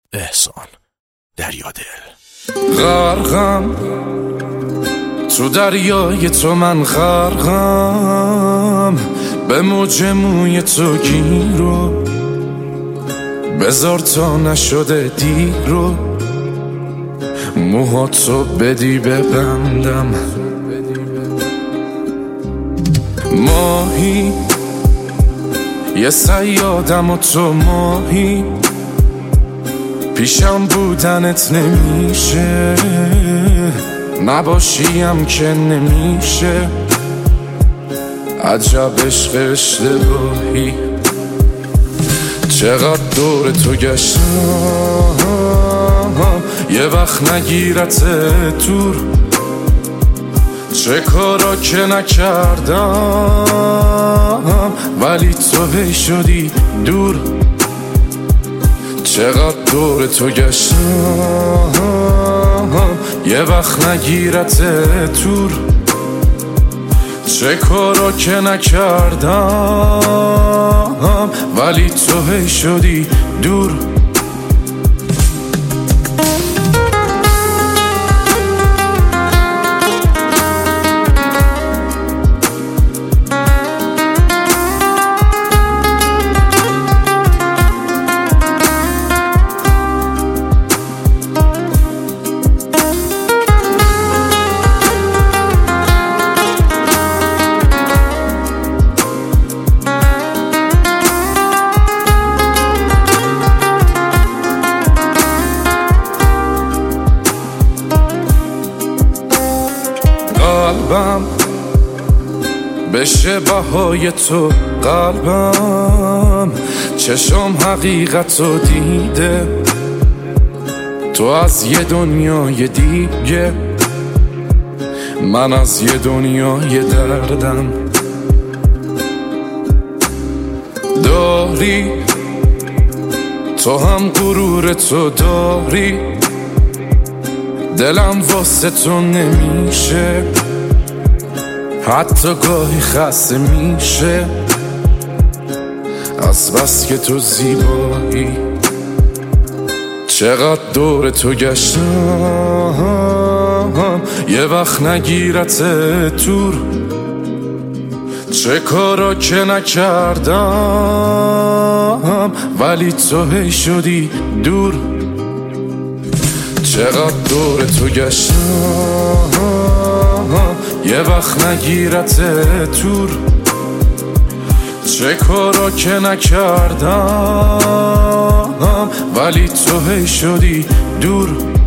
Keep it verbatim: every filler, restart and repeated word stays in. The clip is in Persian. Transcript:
احسان دریادل. غرقم تو دریای تو، من غرقم به موج موی تو گیرو، بذار تا نشده دیرو، موهاتو بدی ببندم. ماهی یه صیادم و تو ماهی، پیشم بودنت نمیشه، نباشیم که نمیشه. عجب عشق اشتباهی، چقدر دور تو گشتم یه وقت نگیرت دور، چه کارا که نکردم ولی تو هی شدی دور. چقدر دور تو گشتم یه وقت نگیرت دور، چه کارا که نکردم ولی تو هی شدی دور. قلبم بشه بهای تو، قلبم چشم حقیقتو دیده، تو از یه دنیای دیگه، من از یه دنیای دردم. داری تو هم غرور تو داری، دلم واسه تو نمیشه، حتی گاهی خسته میشه از بس که تو زیبایی. چقدر دور تو گشتم یه وقت نگیرت دور، چه کارا که نکردم ولی تو هی شدی دور. چقدر دور تو گشتم یه وقت نگیرت دور، چه کارا که نکردم ولی تو هی شدی دور.